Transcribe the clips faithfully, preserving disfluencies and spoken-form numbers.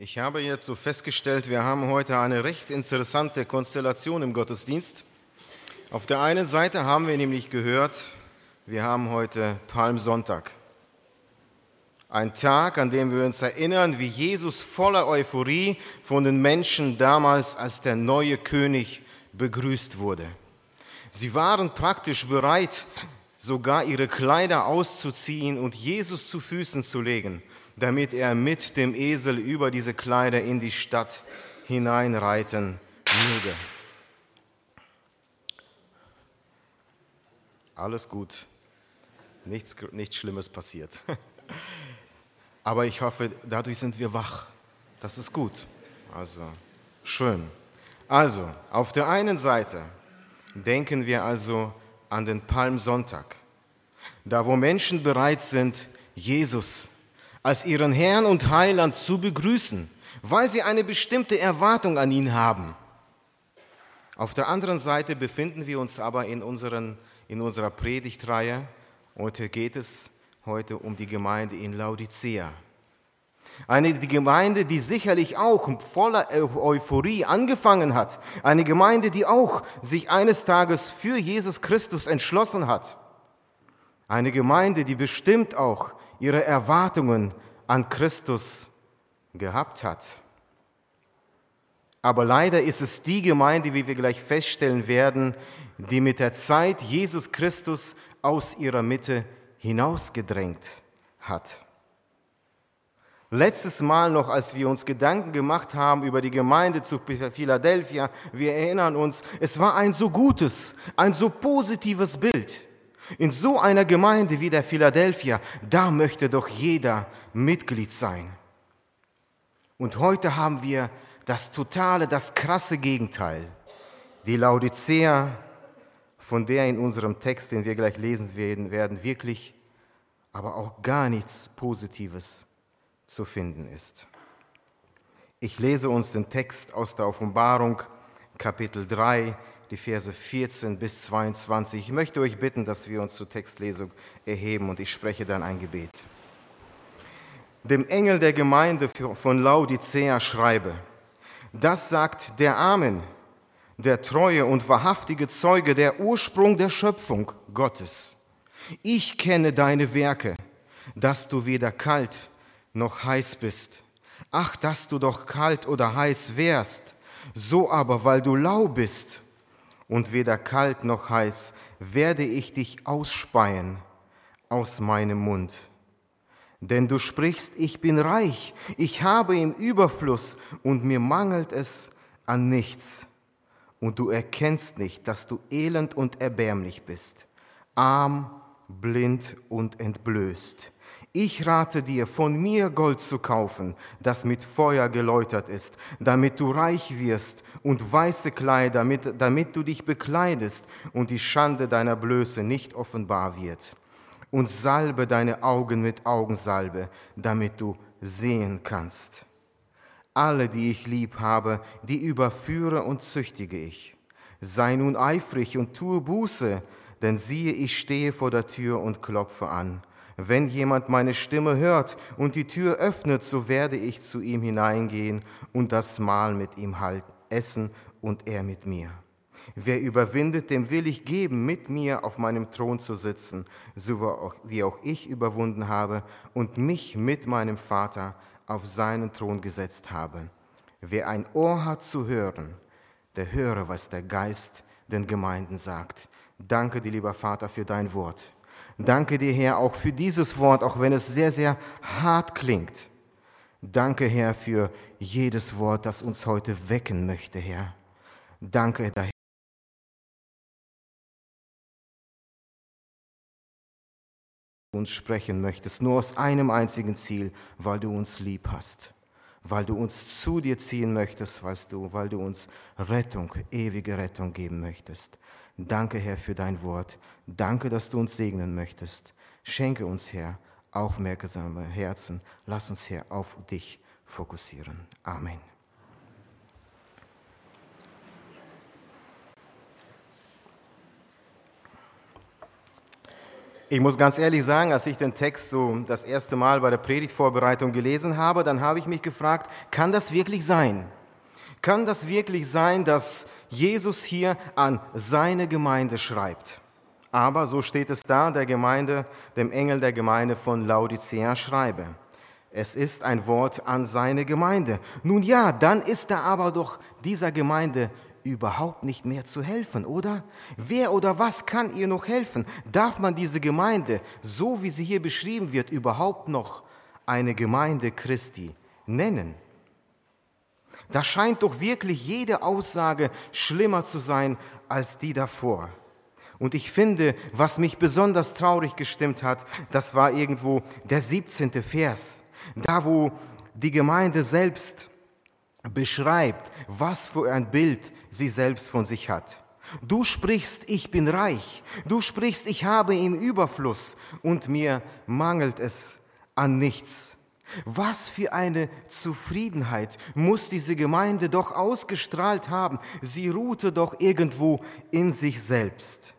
Ich habe jetzt so festgestellt, wir haben heute eine recht interessante Konstellation im Gottesdienst. Auf der einen Seite haben wir nämlich gehört, wir haben heute Palmsonntag. Ein Tag, an dem wir uns erinnern, wie Jesus voller Euphorie von den Menschen damals als der neue König begrüßt wurde. Sie waren praktisch bereit, sogar ihre Kleider auszuziehen und Jesus zu Füßen zu legen, damit er mit dem Esel über diese Kleider in die Stadt hineinreiten möge. Alles gut, nichts, nichts Schlimmes passiert. Aber ich hoffe, dadurch sind wir wach. Das ist gut. Also, schön. Also, auf der einen Seite denken wir also an den Palmsonntag, da wo Menschen bereit sind, Jesus als ihren Herrn und Heiland zu begrüßen, weil sie eine bestimmte Erwartung an ihn haben. Auf der anderen Seite befinden wir uns aber in, unseren, in unserer Predigtreihe. Heute geht es heute um die Gemeinde in Laodicea. Eine Gemeinde, die sicherlich auch voller Euphorie angefangen hat. Eine Gemeinde, die auch sich eines Tages für Jesus Christus entschlossen hat. Eine Gemeinde, die bestimmt auch ihre Erwartungen an Christus gehabt hat. Aber leider ist es die Gemeinde, wie wir gleich feststellen werden, die mit der Zeit Jesus Christus aus ihrer Mitte hinausgedrängt hat. Letztes Mal noch, als wir uns Gedanken gemacht haben über die Gemeinde zu Philadelphia, wir erinnern uns, es war ein so gutes, ein so positives Bild. In so einer Gemeinde wie der Philadelphia, da möchte doch jeder Mitglied sein. Und heute haben wir das totale, das krasse Gegenteil. Die Laodicea, von der in unserem Text, den wir gleich lesen werden, werden wirklich, aber auch gar nichts Positives zu finden ist. Ich lese uns den Text aus der Offenbarung, Kapitel drei, die Verse vierzehn bis zweiundzwanzig. Ich möchte euch bitten, dass wir uns zur Textlesung erheben und ich spreche dann ein Gebet. Dem Engel der Gemeinde von Laodicea schreibe: Das sagt der Amen, der treue und wahrhaftige Zeuge, der Ursprung der Schöpfung Gottes. Ich kenne deine Werke, dass du weder kalt noch heiß bist. Ach, dass du doch kalt oder heiß wärst. So aber, weil du lau bist und weder kalt noch heiß, werde ich dich ausspeien aus meinem Mund. Denn du sprichst, ich bin reich, ich habe im Überfluss und mir mangelt es an nichts. Und du erkennst nicht, dass du elend und erbärmlich bist, arm, blind und entblößt. Ich rate dir, von mir Gold zu kaufen, das mit Feuer geläutert ist, damit du reich wirst, und weiße Kleider, damit, damit du dich bekleidest und die Schande deiner Blöße nicht offenbar wird. Und salbe deine Augen mit Augensalbe, damit du sehen kannst. Alle, die ich lieb habe, die überführe und züchtige ich. Sei nun eifrig und tue Buße, denn siehe, ich stehe vor der Tür und klopfe an. Wenn jemand meine Stimme hört und die Tür öffnet, so werde ich zu ihm hineingehen und das Mahl mit ihm halten, essen und er mit mir. Wer überwindet, dem will ich geben, mit mir auf meinem Thron zu sitzen, so wie auch ich überwunden habe und mich mit meinem Vater auf seinen Thron gesetzt habe. Wer ein Ohr hat zu hören, der höre, was der Geist den Gemeinden sagt. Danke dir, lieber Vater, für dein Wort. Danke dir, Herr, auch für dieses Wort, auch wenn es sehr, sehr hart klingt. Danke, Herr, für jedes Wort, das uns heute wecken möchte, Herr. Danke, daher. Uns sprechen möchtest, nur aus einem einzigen Ziel, weil du uns lieb hast, weil du uns zu dir ziehen möchtest, weißt du, weil du uns Rettung, ewige Rettung geben möchtest. Danke, Herr, für dein Wort. Danke, dass du uns segnen möchtest. Schenke uns, Herr, aufmerksame Herzen. Lass uns, Herr, auf dich fokussieren. Amen. Ich muss ganz ehrlich sagen, als ich den Text so das erste Mal bei der Predigtvorbereitung gelesen habe, dann habe ich mich gefragt, kann das wirklich sein? Kann das wirklich sein, dass Jesus hier an seine Gemeinde schreibt? Aber so steht es da, der Gemeinde, dem Engel der Gemeinde von Laodicea schreibe. Es ist ein Wort an seine Gemeinde. Nun ja, dann ist da aber doch dieser Gemeinde überhaupt nicht mehr zu helfen, oder? Wer oder was kann ihr noch helfen? Darf man diese Gemeinde, so wie sie hier beschrieben wird, überhaupt noch eine Gemeinde Christi nennen? Da scheint doch wirklich jede Aussage schlimmer zu sein als die davor. Und ich finde, was mich besonders traurig gestimmt hat, das war irgendwo der siebzehnte Vers, da wo die Gemeinde selbst beschreibt, was für ein Bild sie selbst von sich hat. Du sprichst, ich bin reich. Du sprichst, ich habe im Überfluss und mir mangelt es an nichts. Was für eine Zufriedenheit muss diese Gemeinde doch ausgestrahlt haben. Sie ruhte doch irgendwo in sich selbst.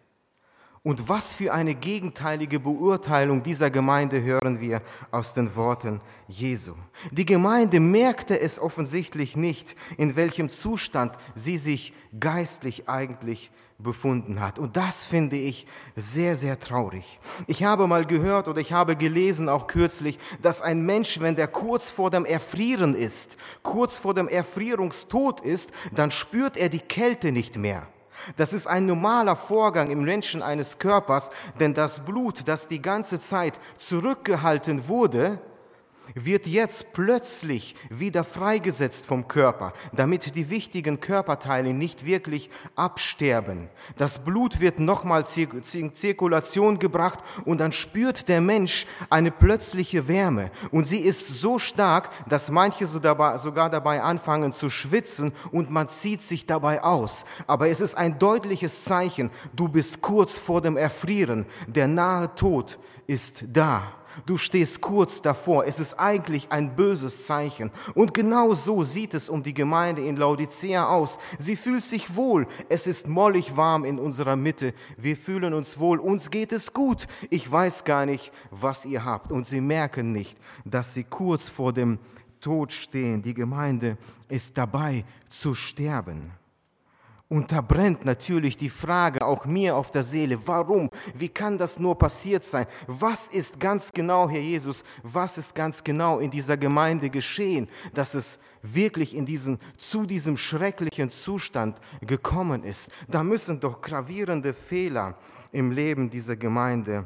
Und was für eine gegenteilige Beurteilung dieser Gemeinde hören wir aus den Worten Jesu. Die Gemeinde merkte es offensichtlich nicht, in welchem Zustand sie sich geistlich eigentlich befunden hat. Und das finde ich sehr, sehr traurig. Ich habe mal gehört oder ich habe gelesen, auch kürzlich, dass ein Mensch, wenn der kurz vor dem Erfrieren ist, kurz vor dem Erfrierungstod ist, dann spürt er die Kälte nicht mehr. Das ist ein normaler Vorgang im Menschen eines Körpers, denn das Blut, das die ganze Zeit zurückgehalten wurde, wird jetzt plötzlich wieder freigesetzt vom Körper, damit die wichtigen Körperteile nicht wirklich absterben. Das Blut wird nochmal in Zirkulation gebracht und dann spürt der Mensch eine plötzliche Wärme. Und sie ist so stark, dass manche sogar dabei anfangen zu schwitzen und man zieht sich dabei aus. Aber es ist ein deutliches Zeichen, du bist kurz vor dem Erfrieren, der nahe Tod ist da. Du stehst kurz davor. Es ist eigentlich ein böses Zeichen. Und genau so sieht es um die Gemeinde in Laodicea aus. Sie fühlt sich wohl. Es ist mollig warm in unserer Mitte. Wir fühlen uns wohl. Uns geht es gut. Ich weiß gar nicht, was ihr habt. Und sie merken nicht, dass sie kurz vor dem Tod stehen. Die Gemeinde ist dabei zu sterben. Und da brennt natürlich die Frage auch mir auf der Seele, warum? Wie kann das nur passiert sein? Was ist ganz genau, Herr Jesus, was ist ganz genau in dieser Gemeinde geschehen, dass es wirklich in diesen, zu diesem schrecklichen Zustand gekommen ist? Da müssen doch gravierende Fehler im Leben dieser Gemeinde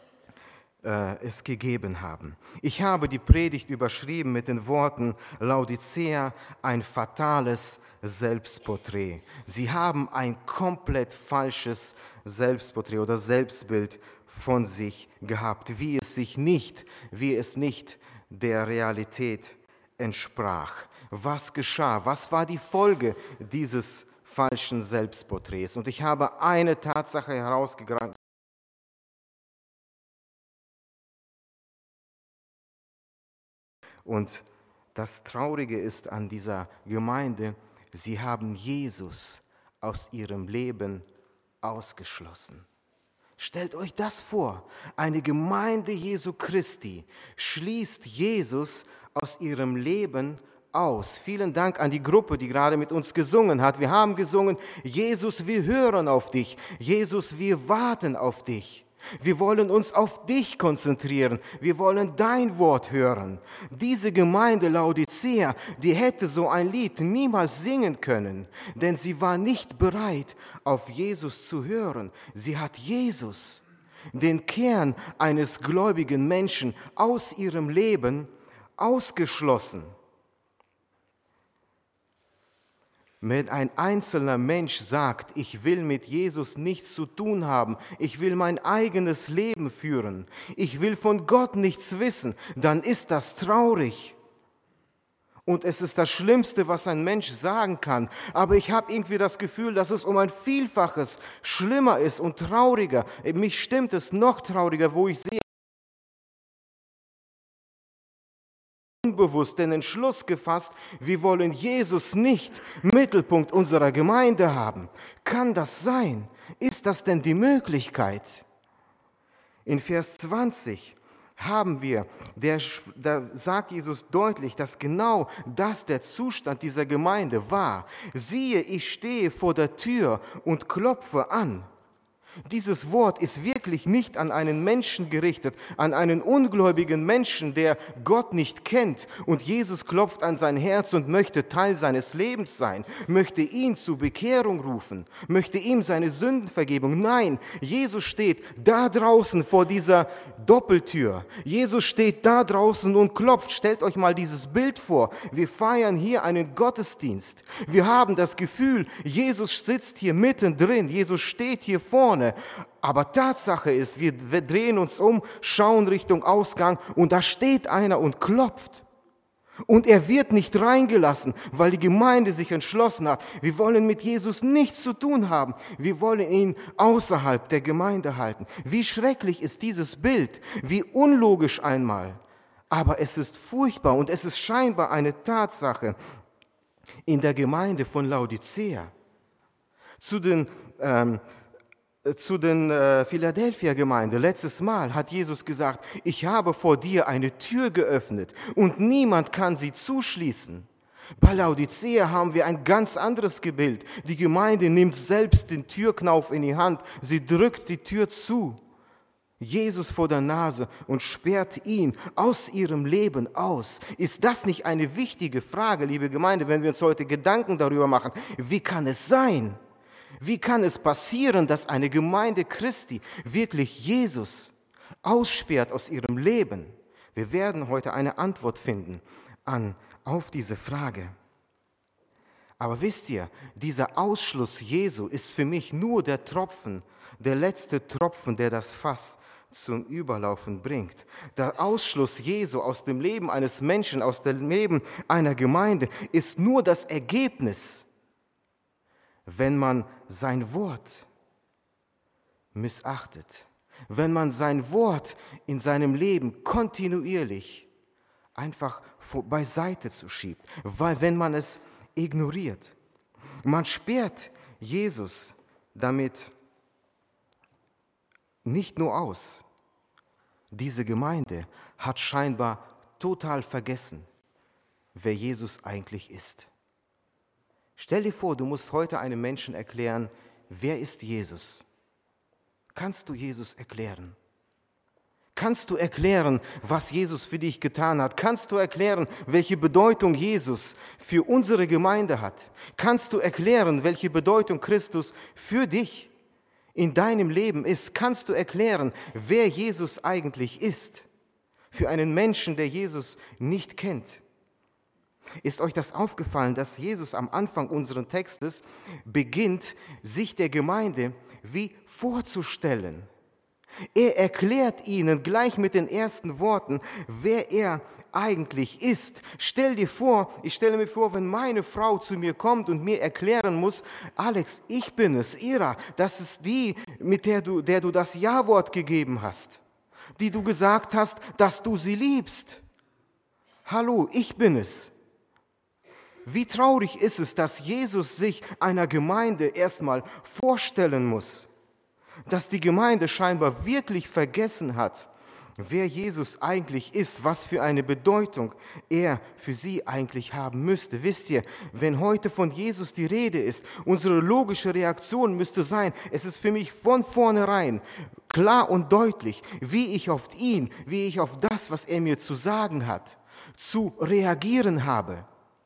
es gegeben haben. Ich habe die Predigt überschrieben mit den Worten Laodicea, ein fatales Selbstporträt. Sie haben ein komplett falsches Selbstporträt oder Selbstbild von sich gehabt, wie es sich nicht, wie es nicht der Realität entsprach. Was geschah? Was war die Folge dieses falschen Selbstporträts? Und ich habe eine Tatsache herausgegraben. Und das Traurige ist an dieser Gemeinde, sie haben Jesus aus ihrem Leben ausgeschlossen. Stellt euch das vor, eine Gemeinde Jesu Christi schließt Jesus aus ihrem Leben aus. Vielen Dank an die Gruppe, die gerade mit uns gesungen hat. Wir haben gesungen, Jesus, wir hören auf dich. Jesus, wir warten auf dich. Wir wollen uns auf dich konzentrieren. Wir wollen dein Wort hören. Diese Gemeinde Laodicea, die hätte so ein Lied niemals singen können, denn sie war nicht bereit, auf Jesus zu hören. Sie hat Jesus, den Kern eines gläubigen Menschen, aus ihrem Leben ausgeschlossen. Wenn ein einzelner Mensch sagt, ich will mit Jesus nichts zu tun haben, ich will mein eigenes Leben führen, ich will von Gott nichts wissen, dann ist das traurig. Und es ist das Schlimmste, was ein Mensch sagen kann. Aber ich habe irgendwie das Gefühl, dass es um ein Vielfaches schlimmer ist und trauriger. Mich stimmt es noch trauriger, wo ich sehe, unbewusst den Entschluss gefasst, wir wollen Jesus nicht Mittelpunkt unserer Gemeinde haben. Kann das sein? Ist das denn die Möglichkeit? In Vers zwanzig haben wir, der, da sagt Jesus deutlich, dass genau das der Zustand dieser Gemeinde war. Siehe, ich stehe vor der Tür und klopfe an. Dieses Wort ist wirklich nicht an einen Menschen gerichtet, an einen ungläubigen Menschen, der Gott nicht kennt. Und Jesus klopft an sein Herz und möchte Teil seines Lebens sein, möchte ihn zur Bekehrung rufen, möchte ihm seine Sündenvergebung. Nein, Jesus steht da draußen vor dieser Doppeltür. Jesus steht da draußen und klopft. Stellt euch mal dieses Bild vor. Wir feiern hier einen Gottesdienst. Wir haben das Gefühl, Jesus sitzt hier mittendrin. Jesus steht hier vorne. Aber Tatsache ist, wir, wir drehen uns um, schauen Richtung Ausgang und da steht einer und klopft. Und er wird nicht reingelassen, weil die Gemeinde sich entschlossen hat. Wir wollen mit Jesus nichts zu tun haben. Wir wollen ihn außerhalb der Gemeinde halten. Wie schrecklich ist dieses Bild, wie unlogisch einmal. Aber es ist furchtbar und es ist scheinbar eine Tatsache in der Gemeinde von Laodicea. Zu den ähm, Zu den äh, Philadelphia-Gemeinde, letztes Mal hat Jesus gesagt, ich habe vor dir eine Tür geöffnet und niemand kann sie zuschließen. Bei Laodicea haben wir ein ganz anderes Gebild. Die Gemeinde nimmt selbst den Türknauf in die Hand, sie drückt die Tür zu. Jesus vor der Nase und sperrt ihn aus ihrem Leben aus. Ist das nicht eine wichtige Frage, liebe Gemeinde, wenn wir uns heute Gedanken darüber machen? Wie kann es sein? Wie kann es passieren, dass eine Gemeinde Christi wirklich Jesus aussperrt aus ihrem Leben? Wir werden heute eine Antwort finden an, auf diese Frage. Aber wisst ihr, dieser Ausschluss Jesu ist für mich nur der Tropfen, der letzte Tropfen, der das Fass zum Überlaufen bringt. Der Ausschluss Jesu aus dem Leben eines Menschen, aus dem Leben einer Gemeinde ist nur das Ergebnis, wenn man sein Wort missachtet, wenn man sein Wort in seinem Leben kontinuierlich einfach beiseite zu schiebt, weil wenn man es ignoriert. Man sperrt Jesus damit nicht nur aus. Diese Gemeinde hat scheinbar total vergessen, wer Jesus eigentlich ist. Stell dir vor, du musst heute einem Menschen erklären, wer ist Jesus? Kannst du Jesus erklären? Kannst du erklären, was Jesus für dich getan hat? Kannst du erklären, welche Bedeutung Jesus für unsere Gemeinde hat? Kannst du erklären, welche Bedeutung Christus für dich in deinem Leben ist? Kannst du erklären, wer Jesus eigentlich ist? Für einen Menschen, der Jesus nicht kennt. Ist euch das aufgefallen, dass Jesus am Anfang unseres Textes beginnt, sich der Gemeinde wie vorzustellen? Er erklärt ihnen gleich mit den ersten Worten, wer er eigentlich ist. Stell dir vor, ich stelle mir vor, wenn meine Frau zu mir kommt und mir erklären muss, Alex, ich bin es, Ira, das ist die, mit der du, der du das Ja-Wort gegeben hast, die du gesagt hast, dass du sie liebst. Hallo, ich bin es. Wie traurig ist es, dass Jesus sich einer Gemeinde erstmal vorstellen muss, dass die Gemeinde scheinbar wirklich vergessen hat, wer Jesus eigentlich ist, was für eine Bedeutung er für sie eigentlich haben müsste. Wisst ihr, wenn heute von Jesus die Rede ist, unsere logische Reaktion müsste sein, es ist für mich von vornherein klar und deutlich, wie ich auf ihn, wie ich auf das, was er mir zu sagen hat, zu reagieren habe.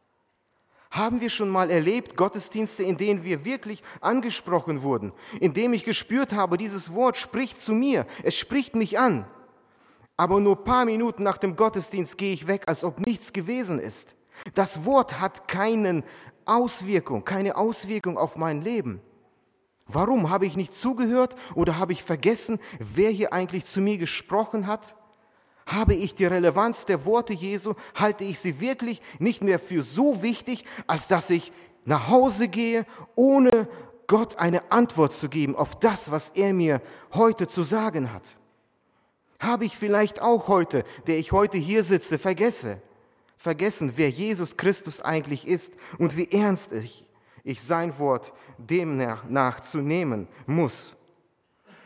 Haben wir schon mal erlebt, Gottesdienste, in denen wir wirklich angesprochen wurden, in denen ich gespürt habe, dieses Wort spricht zu mir, es spricht mich an. Aber nur ein paar Minuten nach dem Gottesdienst gehe ich weg, als ob nichts gewesen ist. Das Wort hat keine Auswirkung, keine Auswirkung auf mein Leben. Warum? Habe ich nicht zugehört oder habe ich vergessen, wer hier eigentlich zu mir gesprochen hat? Habe ich die Relevanz der Worte Jesu, halte ich sie wirklich nicht mehr für so wichtig, als dass ich nach Hause gehe, ohne Gott eine Antwort zu geben auf das, was er mir heute zu sagen hat? Habe ich vielleicht auch heute, der ich heute hier sitze, vergesse, vergessen, wer Jesus Christus eigentlich ist und wie ernst ich, ich sein Wort demnach zu nehmen muss?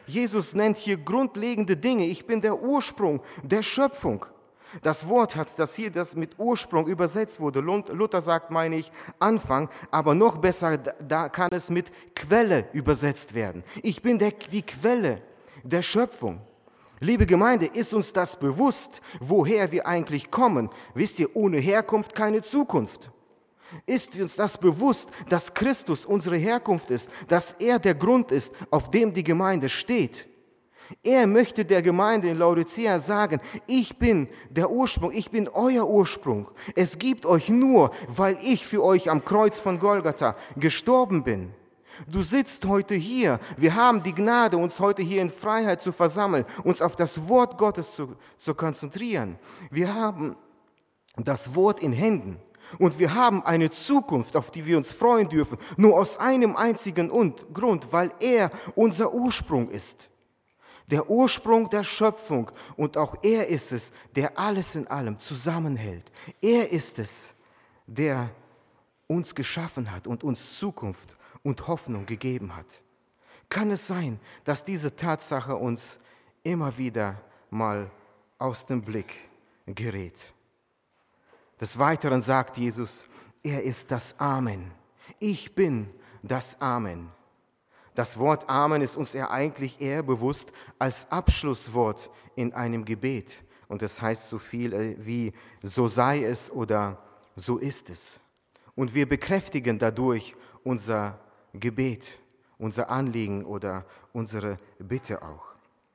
Jesus nennt hier grundlegende Dinge. Ich bin der Ursprung der Schöpfung. Das Wort hat, das hier das mit Ursprung übersetzt wurde. Luther sagt, meine ich, Anfang, aber noch besser, da kann es mit Quelle übersetzt werden. Ich bin der, die Quelle der Schöpfung. Liebe Gemeinde, ist uns das bewusst, woher wir eigentlich kommen? Wisst ihr, ohne Herkunft keine Zukunft. Ist uns das bewusst, dass Christus unsere Herkunft ist, dass er der Grund ist, auf dem die Gemeinde steht? Er möchte der Gemeinde in Laodicea sagen, ich bin der Ursprung, ich bin euer Ursprung. Es gibt euch nur, weil ich für euch am Kreuz von Golgatha gestorben bin. Du sitzt heute hier, wir haben die Gnade, uns heute hier in Freiheit zu versammeln, uns auf das Wort Gottes zu, zu konzentrieren. Wir haben das Wort in Händen und wir haben eine Zukunft, auf die wir uns freuen dürfen, nur aus einem einzigen Grund, weil er unser Ursprung ist. Der Ursprung der Schöpfung, und auch er ist es, der alles in allem zusammenhält. Er ist es, der uns geschaffen hat und uns Zukunft und Hoffnung gegeben hat. Kann es sein, dass diese Tatsache uns immer wieder mal aus dem Blick gerät? Des Weiteren sagt Jesus, er ist das Amen. Ich bin das Amen. Das Wort Amen ist uns ja eigentlich eher bewusst als Abschlusswort in einem Gebet. Und das heißt so viel wie so sei es oder so ist es. Und wir bekräftigen dadurch unser Gebet, unser Anliegen oder unsere Bitte auch.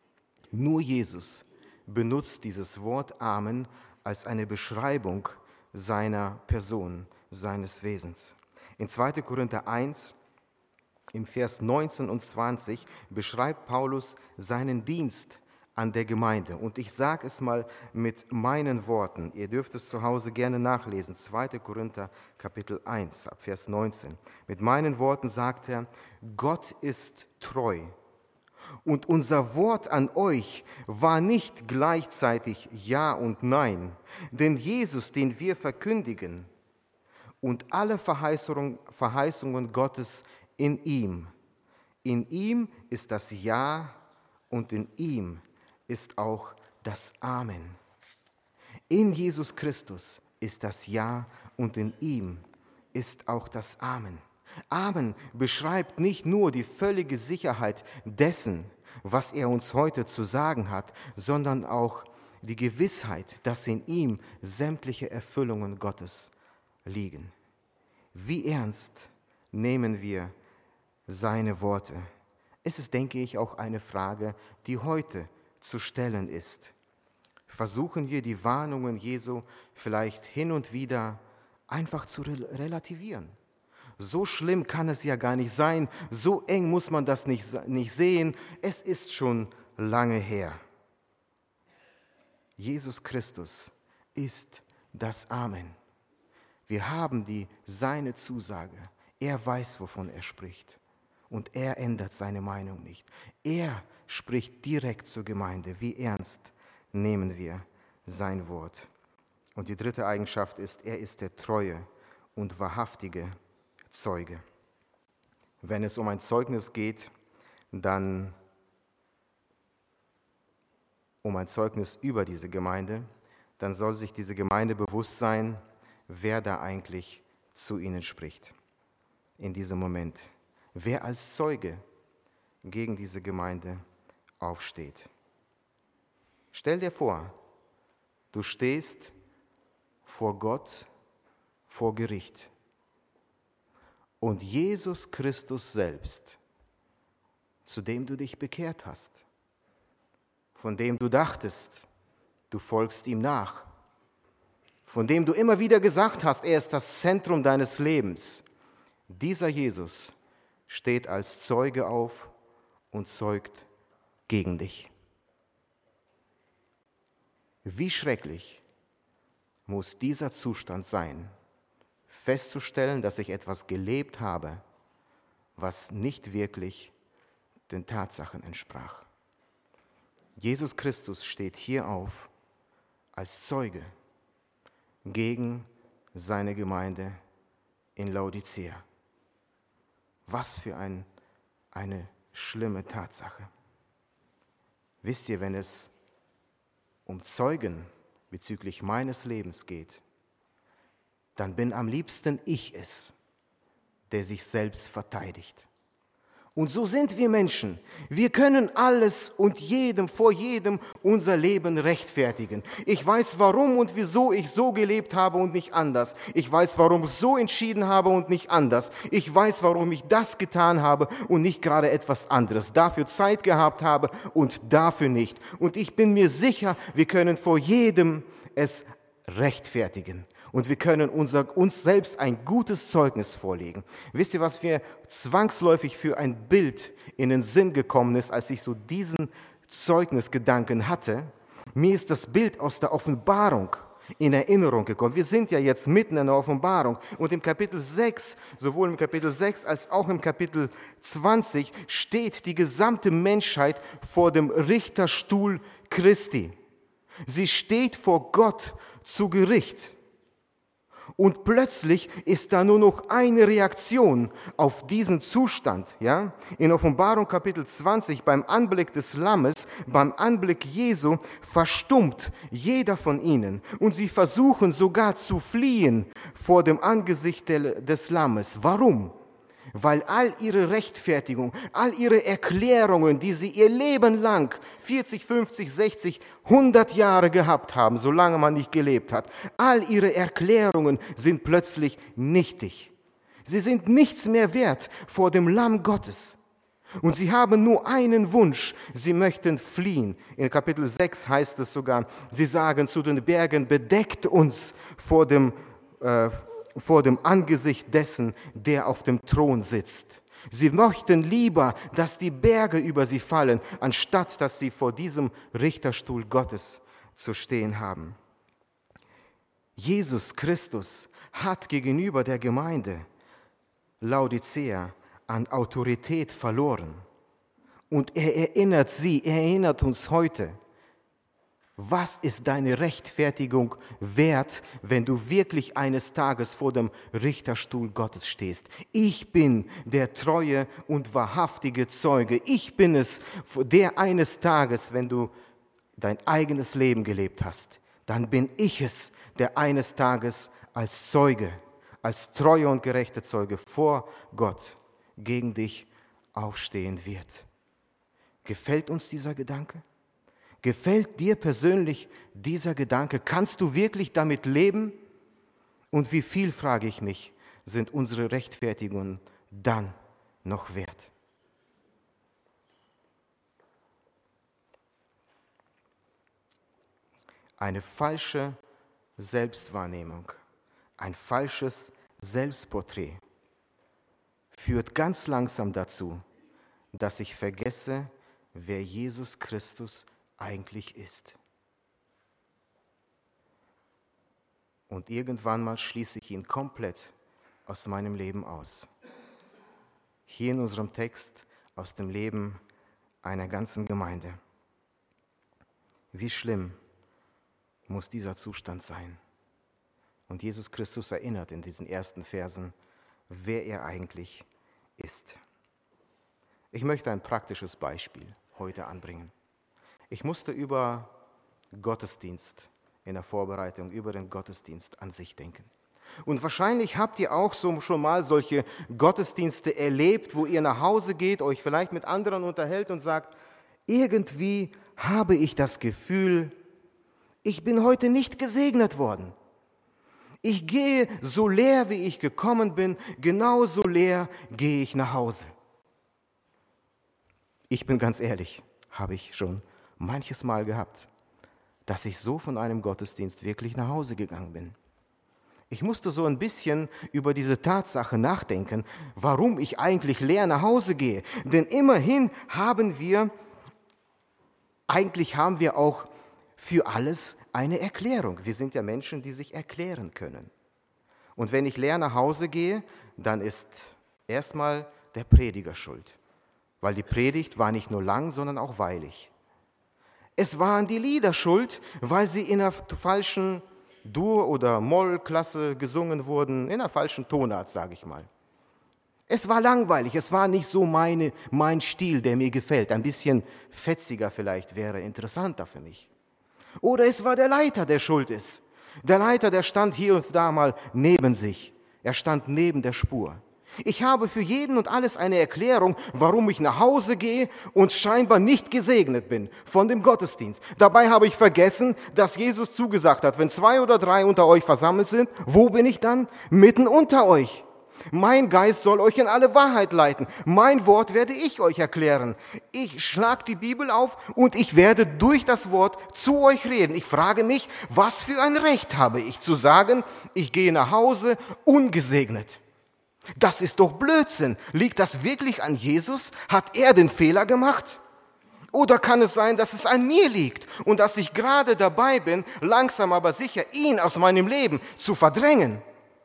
Nur Jesus benutzt dieses Wort Amen als eine Beschreibung seiner Person, seines Wesens. In zweiter Korinther eins, im Vers neunzehn und zwanzig beschreibt Paulus seinen Dienst an der Gemeinde. Und ich sage es mal mit meinen Worten. Ihr dürft es zu Hause gerne nachlesen. zweiter Korinther Kapitel eins, ab Vers neunzehn. Mit meinen Worten sagt er, Gott ist treu. Und unser Wort an euch war nicht gleichzeitig Ja und Nein. Denn Jesus, den wir verkündigen, und alle Verheißungen, Verheißungen Gottes in ihm. In ihm ist das Ja und in ihm ist auch das Amen. In Jesus Christus ist das Ja und in ihm ist auch das Amen. Amen beschreibt nicht nur die völlige Sicherheit dessen, was er uns heute zu sagen hat, sondern auch die Gewissheit, dass in ihm sämtliche Erfüllungen Gottes liegen. Wie ernst nehmen wir seine Worte? Es ist, denke ich, auch eine Frage, die heute zu stellen ist. Versuchen wir die Warnungen Jesu vielleicht hin und wieder einfach zu relativieren. So schlimm kann es ja gar nicht sein, so eng muss man das nicht, nicht sehen, es ist schon lange her. Jesus Christus ist das Amen. Wir haben die seine Zusage. Er weiß, wovon er spricht. Und er ändert seine Meinung nicht. Er spricht direkt zur Gemeinde. Wie ernst nehmen wir sein Wort? Und die dritte Eigenschaft ist, er ist der treue und wahrhaftige Zeuge. Wenn es um ein Zeugnis geht, dann um ein Zeugnis über diese Gemeinde, dann soll sich diese Gemeinde bewusst sein, wer da eigentlich zu ihnen spricht in diesem Moment. Wer als Zeuge gegen diese Gemeinde aufsteht. Stell dir vor, du stehst vor Gott, vor Gericht. Und Jesus Christus selbst, zu dem du dich bekehrt hast, von dem du dachtest, du folgst ihm nach, von dem du immer wieder gesagt hast, er ist das Zentrum deines Lebens, dieser Jesus steht als Zeuge auf und zeugt gegen dich. Wie schrecklich muss dieser Zustand sein, festzustellen, dass ich etwas gelebt habe, was nicht wirklich den Tatsachen entsprach. Jesus Christus steht hier auf als Zeuge gegen seine Gemeinde in Laodicea. Was für ein, eine schlimme Tatsache. Wisst ihr, wenn es um Zeugen bezüglich meines Lebens geht, dann bin am liebsten ich es, der sich selbst verteidigt. Und so sind wir Menschen. Wir können alles und jedem, vor jedem unser Leben rechtfertigen. Ich weiß, warum und wieso ich so gelebt habe und nicht anders. Ich weiß, warum ich so entschieden habe und nicht anders. Ich weiß, warum ich das getan habe und nicht gerade etwas anderes. Dafür Zeit gehabt habe und dafür nicht. Und ich bin mir sicher, wir können vor jedem es rechtfertigen. Und wir können unser, uns selbst ein gutes Zeugnis vorlegen. Wisst ihr, was mir zwangsläufig für ein Bild in den Sinn gekommen ist, als ich so diesen Zeugnisgedanken hatte? Mir ist das Bild aus der Offenbarung in Erinnerung gekommen. Wir sind ja jetzt mitten in der Offenbarung. Und im Kapitel sechs, sowohl im Kapitel sechs als auch im Kapitel zwanzig, steht die gesamte Menschheit vor dem Richterstuhl Christi. Sie steht vor Gott zu Gericht. Und plötzlich ist da nur noch eine Reaktion auf diesen Zustand. Ja? In Offenbarung Kapitel zwanzig, beim Anblick des Lammes, beim Anblick Jesu, verstummt jeder von ihnen. Und sie versuchen sogar zu fliehen vor dem Angesicht des Lammes. Warum? Weil all ihre Rechtfertigung, all ihre Erklärungen, die sie ihr Leben lang, vierzig, fünfzig, sechzig, hundert Jahre gehabt haben, solange man nicht gelebt hat, all ihre Erklärungen sind plötzlich nichtig. Sie sind nichts mehr wert vor dem Lamm Gottes. Und sie haben nur einen Wunsch, sie möchten fliehen. In Kapitel sechs heißt es sogar, sie sagen zu den Bergen, bedeckt uns vor dem äh, vor dem Angesicht dessen, der auf dem Thron sitzt. Sie möchten lieber, dass die Berge über sie fallen, anstatt dass sie vor diesem Richterstuhl Gottes zu stehen haben. Jesus Christus hat gegenüber der Gemeinde Laodicea an Autorität verloren. Und er erinnert sie, er erinnert uns heute, was ist deine Rechtfertigung wert, wenn du wirklich eines Tages vor dem Richterstuhl Gottes stehst? Ich bin der treue und wahrhaftige Zeuge. Ich bin es, der eines Tages, wenn du dein eigenes Leben gelebt hast, dann bin ich es, der eines Tages als Zeuge, als treuer und gerechter Zeuge vor Gott gegen dich aufstehen wird. Gefällt uns dieser Gedanke? Gefällt dir persönlich dieser Gedanke? Kannst du wirklich damit leben? Und wie viel, frage ich mich, sind unsere Rechtfertigungen dann noch wert? Eine falsche Selbstwahrnehmung, ein falsches Selbstporträt führt ganz langsam dazu, dass ich vergesse, wer Jesus Christus eigentlich ist. Und irgendwann mal schließe ich ihn komplett aus meinem Leben aus. Hier in unserem Text aus dem Leben einer ganzen Gemeinde. Wie schlimm muss dieser Zustand sein? Und Jesus Christus erinnert in diesen ersten Versen, wer er eigentlich ist. Ich möchte ein praktisches Beispiel heute anbringen. Ich musste über Gottesdienst in der Vorbereitung, über den Gottesdienst an sich denken. Und wahrscheinlich habt ihr auch so schon mal solche Gottesdienste erlebt, wo ihr nach Hause geht, euch vielleicht mit anderen unterhält und sagt, irgendwie habe ich das Gefühl, ich bin heute nicht gesegnet worden. Ich gehe so leer, wie ich gekommen bin, genauso leer gehe ich nach Hause. Ich bin ganz ehrlich, habe ich schon manches Mal gehabt, dass ich so von einem Gottesdienst wirklich nach Hause gegangen bin. Ich musste so ein bisschen über diese Tatsache nachdenken, warum ich eigentlich leer nach Hause gehe. Denn immerhin haben wir, eigentlich haben wir auch für alles eine Erklärung. Wir sind ja Menschen, die sich erklären können. Und wenn ich leer nach Hause gehe, dann ist erstmal der Prediger schuld. Weil die Predigt war nicht nur lang, sondern auch weilig. Es waren die Lieder schuld, weil sie in einer falschen Dur- oder Mollklasse gesungen wurden, in einer falschen Tonart, sage ich mal. Es war langweilig, es war nicht so meine, mein Stil, der mir gefällt. Ein bisschen fetziger vielleicht wäre interessanter für mich. Oder es war der Leiter, der schuld ist. Der Leiter, der stand hier und da mal neben sich. Er stand neben der Spur. Ich habe für jeden und alles eine Erklärung, warum ich nach Hause gehe und scheinbar nicht gesegnet bin von dem Gottesdienst. Dabei habe ich vergessen, dass Jesus zugesagt hat, wenn zwei oder drei unter euch versammelt sind, wo bin ich dann? Mitten unter euch. Mein Geist soll euch in alle Wahrheit leiten. Mein Wort werde ich euch erklären. Ich schlage die Bibel auf und ich werde durch das Wort zu euch reden. Ich frage mich, was für ein Recht habe ich zu sagen, ich gehe nach Hause ungesegnet? Das ist doch Blödsinn. Liegt das wirklich an Jesus? Hat er den Fehler gemacht? Oder kann es sein, dass es an mir liegt und dass ich gerade dabei bin, langsam aber sicher ihn aus meinem Leben zu verdrängen?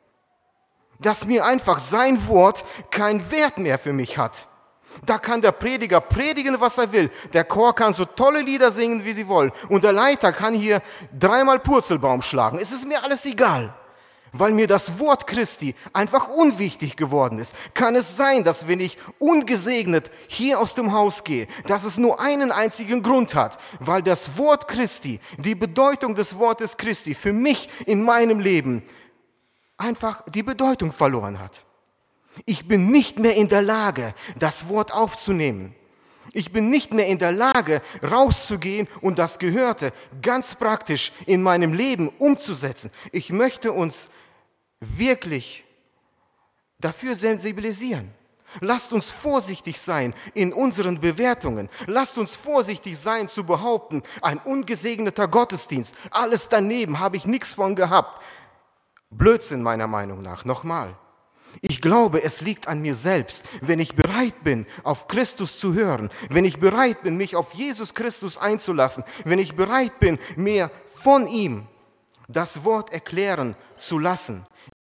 Dass mir einfach sein Wort keinen Wert mehr für mich hat. Da kann der Prediger predigen, was er will. Der Chor kann so tolle Lieder singen, wie sie wollen. Und der Leiter kann hier dreimal Purzelbaum schlagen. Es ist mir alles egal. Weil mir das Wort Christi einfach unwichtig geworden ist. Kann es sein, dass wenn ich ungesegnet hier aus dem Haus gehe, dass es nur einen einzigen Grund hat, weil das Wort Christi, die Bedeutung des Wortes Christi für mich in meinem Leben einfach die Bedeutung verloren hat. Ich bin nicht mehr in der Lage, das Wort aufzunehmen. Ich bin nicht mehr in der Lage, rauszugehen und das Gehörte ganz praktisch in meinem Leben umzusetzen. Ich möchte uns wirklich dafür sensibilisieren. Lasst uns vorsichtig sein in unseren Bewertungen. Lasst uns vorsichtig sein zu behaupten, ein ungesegneter Gottesdienst, alles daneben, habe ich nichts von gehabt. Blödsinn meiner Meinung nach. Nochmal. Ich glaube, es liegt an mir selbst, wenn ich bereit bin, auf Christus zu hören, wenn ich bereit bin, mich auf Jesus Christus einzulassen, wenn ich bereit bin, mir von ihm das Wort erklären zu lassen,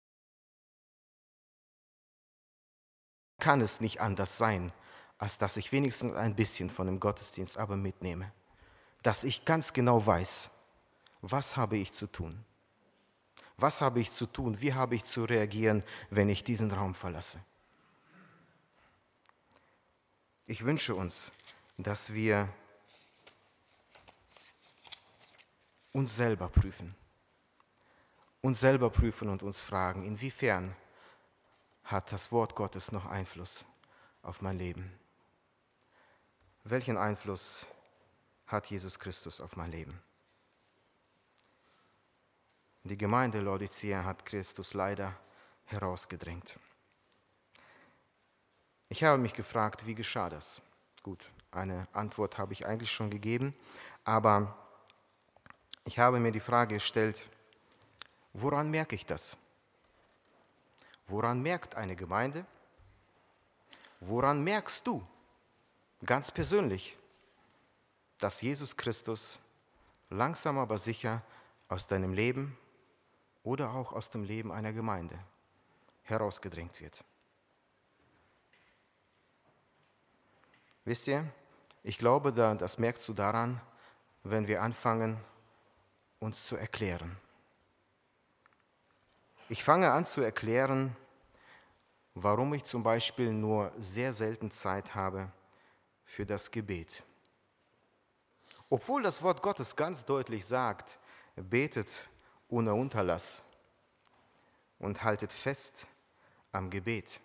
kann es nicht anders sein, als dass ich wenigstens ein bisschen von dem Gottesdienst aber mitnehme, dass ich ganz genau weiß, was habe ich zu tun. Was habe ich zu tun? Wie habe ich zu reagieren, wenn ich diesen Raum verlasse? Ich wünsche uns, dass wir uns selber prüfen. Uns selber prüfen und uns fragen, inwiefern hat das Wort Gottes noch Einfluss auf mein Leben? Welchen Einfluss hat Jesus Christus auf mein Leben? Die Gemeinde Laodicea hat Christus leider herausgedrängt. Ich habe mich gefragt, wie geschah das? Gut, eine Antwort habe ich eigentlich schon gegeben, aber ich habe mir die Frage gestellt, woran merke ich das? Woran merkt eine Gemeinde? Woran merkst du ganz persönlich, dass Jesus Christus langsam aber sicher aus deinem Leben oder auch aus dem Leben einer Gemeinde herausgedrängt wird? Wisst ihr, ich glaube, das merkst du daran, wenn wir anfangen, uns zu erklären. Ich fange an zu erklären, warum ich zum Beispiel nur sehr selten Zeit habe für das Gebet. Obwohl das Wort Gottes ganz deutlich sagt, betet ohne Unterlass und haltet fest am Gebet,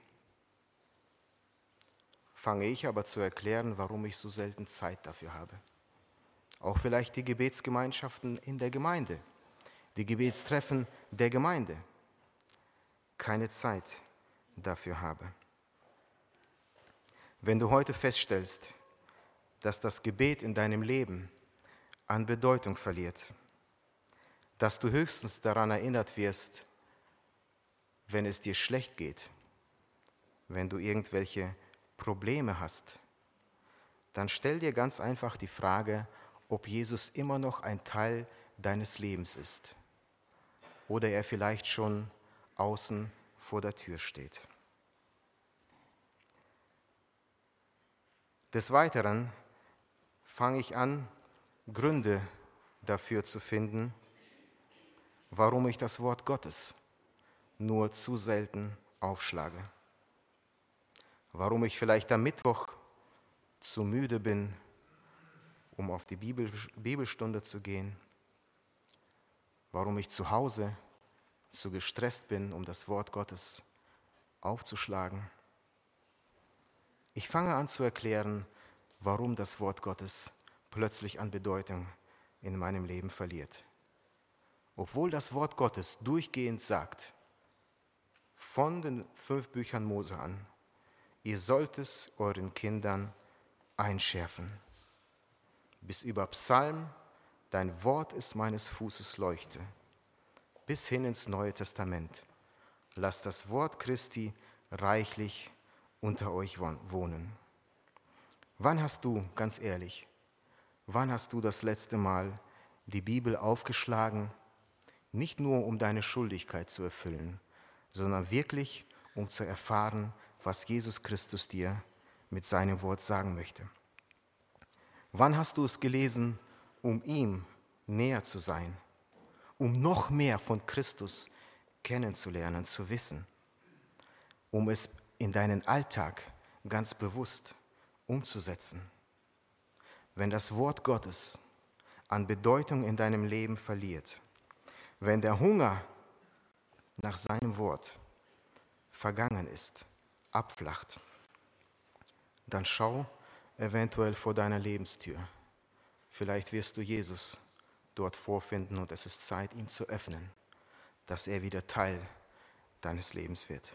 fange ich aber zu erklären, warum ich so selten Zeit dafür habe. Auch vielleicht die Gebetsgemeinschaften in der Gemeinde, die Gebetstreffen der Gemeinde, keine Zeit dafür habe. Wenn du heute feststellst, dass das Gebet in deinem Leben an Bedeutung verliert, dass du höchstens daran erinnert wirst, wenn es dir schlecht geht, wenn du irgendwelche Probleme hast, dann stell dir ganz einfach die Frage, ob Jesus immer noch ein Teil deines Lebens ist oder er vielleicht schon außen vor der Tür steht. Des Weiteren fange ich an, Gründe dafür zu finden, warum ich das Wort Gottes nur zu selten aufschlage. warum ich vielleicht am Mittwoch zu müde bin, um auf die Bibel, Bibelstunde zu gehen, warum ich zu Hause zu gestresst bin, um das Wort Gottes aufzuschlagen. Ich fange an zu erklären, warum das Wort Gottes plötzlich an Bedeutung in meinem Leben verliert. Obwohl das Wort Gottes durchgehend sagt, von den fünf Büchern Mose an, ihr sollt es euren Kindern einschärfen. Bis über Psalm, dein Wort ist meines Fußes Leuchte, bis hin ins Neue Testament. Lasst das Wort Christi reichlich unter euch wohnen. Wann hast du, ganz ehrlich, wann hast du das letzte Mal die Bibel aufgeschlagen, nicht nur um deine Schuldigkeit zu erfüllen, sondern wirklich um zu erfahren, was Jesus Christus dir mit seinem Wort sagen möchte? Wann hast du es gelesen, um ihm näher zu sein, um noch mehr von Christus kennenzulernen, zu wissen, um es in deinen Alltag ganz bewusst umzusetzen? Wenn das Wort Gottes an Bedeutung in deinem Leben verliert, wenn der Hunger nach seinem Wort vergangen ist, abflacht, dann schau eventuell vor deiner Lebenstür. Vielleicht wirst du Jesus dort vorfinden und es ist Zeit, ihm zu öffnen, dass er wieder Teil deines Lebens wird.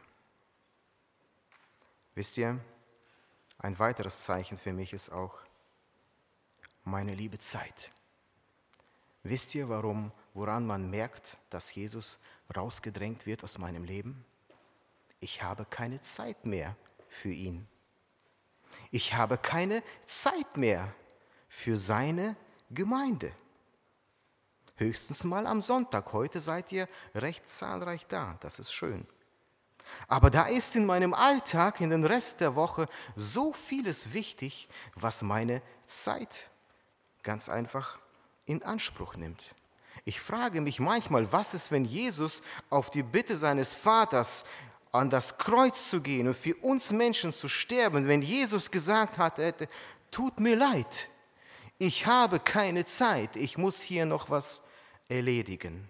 Wisst ihr, ein weiteres Zeichen für mich ist auch meine liebe Zeit. Wisst ihr, warum, woran man merkt, dass Jesus rausgedrängt wird aus meinem Leben? Ich habe keine Zeit mehr für ihn. Ich habe keine Zeit mehr für seine Gemeinde. Höchstens mal am Sonntag. Heute seid ihr recht zahlreich da. Das ist schön. Aber da ist in meinem Alltag, in den Rest der Woche, so vieles wichtig, was meine Zeit ganz einfach in Anspruch nimmt. Ich frage mich manchmal, was ist, wenn Jesus auf die Bitte seines Vaters an das Kreuz zu gehen und für uns Menschen zu sterben, wenn Jesus gesagt hat, hätte, tut mir leid, ich habe keine Zeit, ich muss hier noch was erledigen.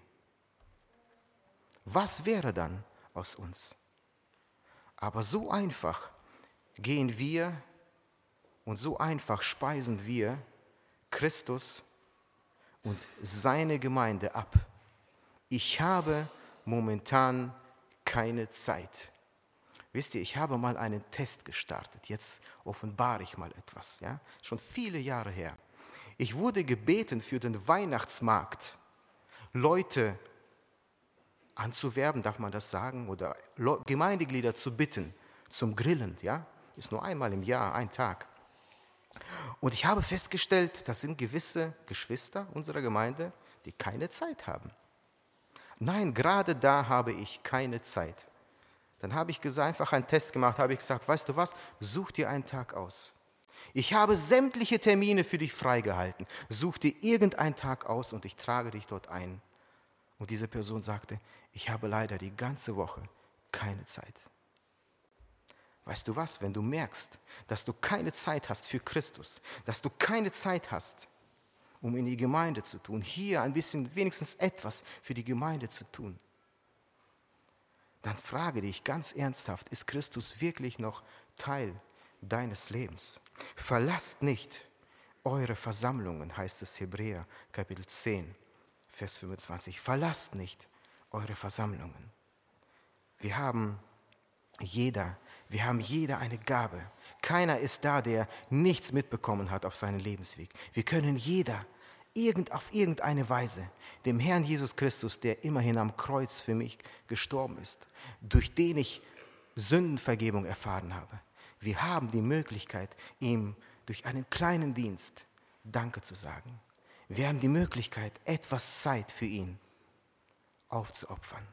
Was wäre dann aus uns? Aber so einfach gehen wir und so einfach speisen wir Christus und seine Gemeinde ab. Ich habe momentan keine Zeit. Wisst ihr, ich habe mal einen Test gestartet. Jetzt offenbare ich mal etwas. Ja? Schon viele Jahre her. Ich wurde gebeten, für den Weihnachtsmarkt Leute anzuwerben, darf man das sagen, oder Gemeindeglieder zu bitten zum Grillen. Ja? Ist nur einmal im Jahr, ein Tag. Und ich habe festgestellt, das sind gewisse Geschwister unserer Gemeinde, die keine Zeit haben. Nein, gerade da habe ich keine Zeit. Dann habe ich gesagt, einfach einen Test gemacht, habe ich gesagt, weißt du was, such dir einen Tag aus. Ich habe sämtliche Termine für dich freigehalten. Such dir irgendeinen Tag aus und ich trage dich dort ein. Und diese Person sagte, ich habe leider die ganze Woche keine Zeit. Weißt du was, wenn du merkst, dass du keine Zeit hast für Christus, dass du keine Zeit hast, um in die Gemeinde zu tun, hier ein bisschen, wenigstens etwas für die Gemeinde zu tun, dann frage dich ganz ernsthaft, ist Christus wirklich noch Teil deines Lebens? Verlasst nicht eure Versammlungen, heißt es Hebräer Kapitel zehn, Vers fünfundzwanzig. Verlasst nicht eure Versammlungen. Wir haben jeder, wir haben jeder eine Gabe. Keiner ist da, der nichts mitbekommen hat auf seinem Lebensweg. Wir können jeder irgend, auf irgendeine Weise dem Herrn Jesus Christus, der immerhin am Kreuz für mich gestorben ist, durch den ich Sündenvergebung erfahren habe. Wir haben die Möglichkeit, ihm durch einen kleinen Dienst Danke zu sagen. Wir haben die Möglichkeit, etwas Zeit für ihn aufzuopfern.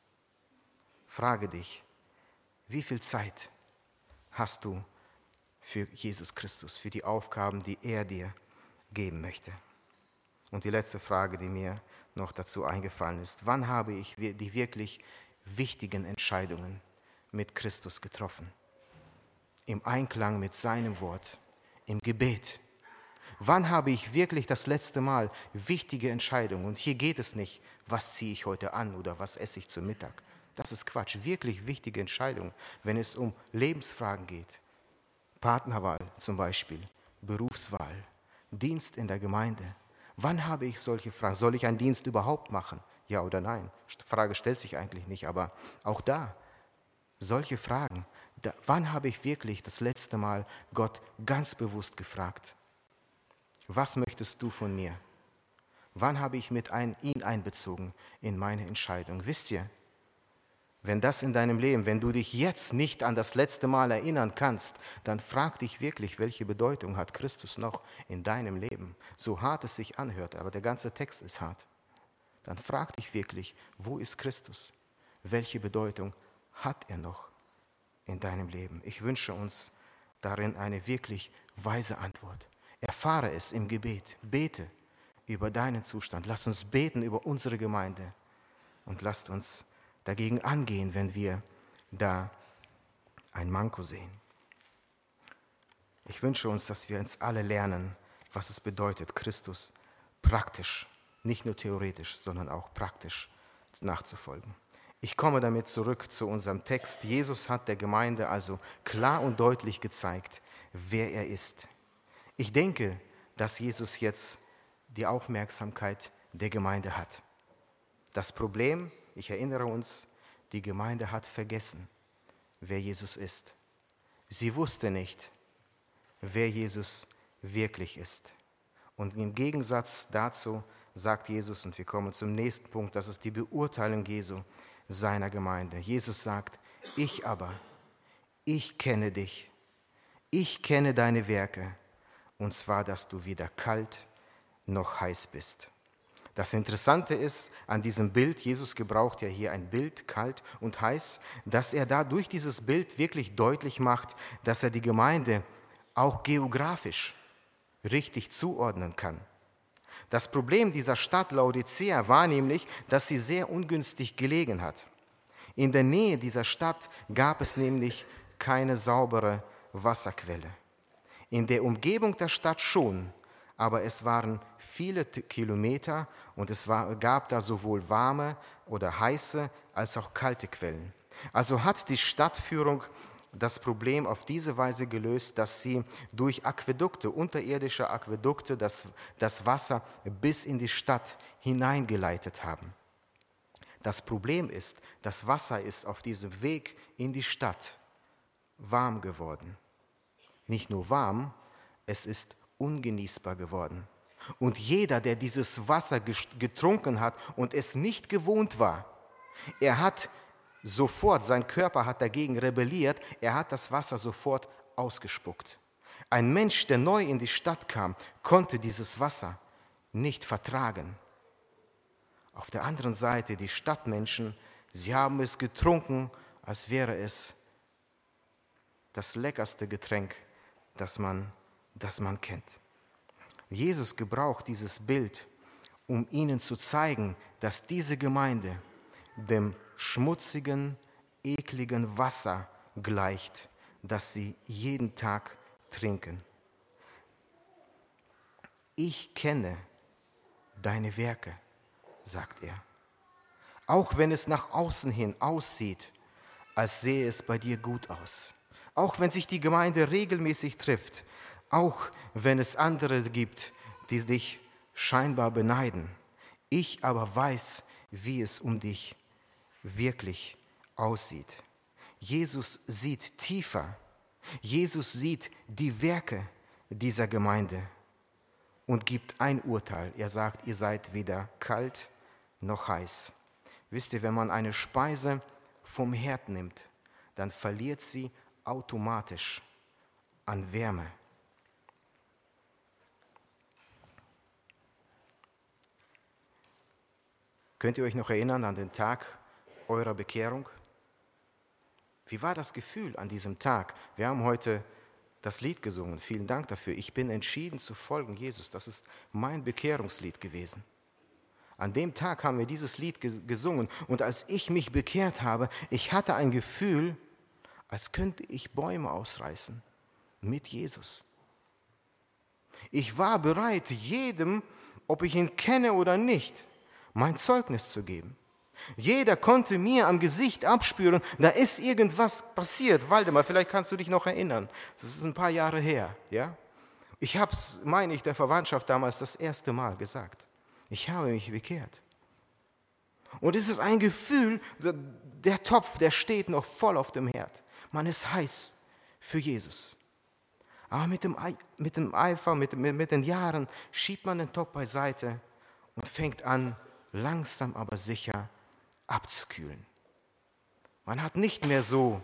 Frage dich, wie viel Zeit hast du für Jesus Christus, für die Aufgaben, die er dir geben möchte? Und die letzte Frage, die mir noch dazu eingefallen ist, wann habe ich die wirklich wichtigen Entscheidungen mit Christus getroffen? im Einklang mit seinem Wort, im Gebet. Wann habe ich wirklich das letzte Mal wichtige Entscheidungen? Und hier geht es nicht, was ziehe ich heute an oder was esse ich zum Mittag. Das ist Quatsch. Wirklich wichtige Entscheidungen, wenn es um Lebensfragen geht. Partnerwahl zum Beispiel, Berufswahl, Dienst in der Gemeinde. Wann habe ich solche Fragen? Soll ich einen Dienst überhaupt machen? Ja oder nein? Die Frage stellt sich eigentlich nicht, aber auch da, solche Fragen. Da, wann habe ich wirklich das letzte Mal Gott ganz bewusst gefragt? Was möchtest du von mir? Wann habe ich mit ein, ihn einbezogen in meine Entscheidung? Wisst ihr, wenn das in deinem Leben, wenn du dich jetzt nicht an das letzte Mal erinnern kannst, dann frag dich wirklich, welche Bedeutung hat Christus noch in deinem Leben? So hart es sich anhört, aber der ganze Text ist hart. Dann frag dich wirklich, wo ist Christus? Welche Bedeutung hat er noch in deinem Leben? Ich wünsche uns darin eine wirklich weise Antwort. Erfahre es im Gebet. Bete über deinen Zustand. Lass uns beten über unsere Gemeinde und lasst uns dagegen angehen, wenn wir da ein Manko sehen. Ich wünsche uns, dass wir uns alle lernen, was es bedeutet, Christus praktisch, nicht nur theoretisch, sondern auch praktisch nachzufolgen. Ich komme damit zurück zu unserem Text. Jesus hat der Gemeinde also klar und deutlich gezeigt, wer er ist. Ich denke, dass Jesus jetzt die Aufmerksamkeit der Gemeinde hat. Das Problem, ich erinnere uns, die Gemeinde hat vergessen, wer Jesus ist. Sie wusste nicht, wer Jesus wirklich ist. Und im Gegensatz dazu sagt Jesus, und wir kommen zum nächsten Punkt, das ist die Beurteilung Jesu seiner Gemeinde. Jesus sagt, ich aber, ich kenne dich, ich kenne deine Werke, und zwar, dass du weder kalt noch heiß bist. Das Interessante ist an diesem Bild, Jesus gebraucht ja hier ein Bild, kalt und heiß, dass er da durch dieses Bild wirklich deutlich macht, dass er die Gemeinde auch geografisch richtig zuordnen kann. Das Problem dieser Stadt Laodicea war nämlich, dass sie sehr ungünstig gelegen hat. In der Nähe dieser Stadt gab es nämlich keine saubere Wasserquelle. In der Umgebung der Stadt schon, aber es waren viele Kilometer und es war, gab da sowohl warme oder heiße als auch kalte Quellen. Also hat die Stadtführung das Problem auf diese Weise gelöst, dass sie durch Aquädukte, unterirdische Aquädukte, das, das Wasser bis in die Stadt hineingeleitet haben. Das Problem ist, das Wasser ist auf diesem Weg in die Stadt warm geworden. Nicht nur warm, es ist ungenießbar geworden. Und jeder, der dieses Wasser getrunken hat und es nicht gewohnt war, er hat sofort, sein Körper hat dagegen rebelliert, er hat das Wasser sofort ausgespuckt. Ein Mensch, der neu in die Stadt kam, konnte dieses Wasser nicht vertragen. Auf der anderen Seite, die Stadtmenschen, sie haben es getrunken, als wäre es das leckerste Getränk, das man, das man kennt. Jesus gebraucht dieses Bild, um ihnen zu zeigen, dass diese Gemeinde dem schmutzigen, ekligen Wasser gleicht, das sie jeden Tag trinken. Ich kenne deine Werke, sagt er. Auch wenn es nach außen hin aussieht, als sähe es bei dir gut aus. Auch wenn sich die Gemeinde regelmäßig trifft, auch wenn es andere gibt, die dich scheinbar beneiden. Ich aber weiß, wie es um dich wirklich aussieht. Jesus sieht tiefer. Jesus sieht die Werke dieser Gemeinde und gibt ein Urteil. Er sagt, ihr seid weder kalt noch heiß. Wisst ihr, wenn man eine Speise vom Herd nimmt, dann verliert sie automatisch an Wärme. Könnt ihr euch noch erinnern an den Tag eurer Bekehrung? Wie war das Gefühl an diesem Tag? Wir haben heute das Lied gesungen. Vielen Dank dafür. Ich bin entschieden zu folgen Jesus. Das ist mein Bekehrungslied gewesen. An dem Tag haben wir dieses Lied gesungen. Und als ich mich bekehrt habe, ich hatte ein Gefühl, als könnte ich Bäume ausreißen mit Jesus. Ich war bereit, jedem, ob ich ihn kenne oder nicht, mein Zeugnis zu geben. Jeder konnte mir am Gesicht abspüren, da ist irgendwas passiert. Waldemar, vielleicht kannst du dich noch erinnern. Das ist ein paar Jahre her. Ja? Ich habe es, meine ich, der Verwandtschaft damals das erste Mal gesagt. Ich habe mich bekehrt. Und es ist ein Gefühl, der Topf, der steht noch voll auf dem Herd. Man ist heiß für Jesus. Aber mit dem, mit dem Eifer, mit, mit, mit den Jahren schiebt man den Topf beiseite und fängt an, langsam aber sicher abzukühlen. Man hat nicht mehr so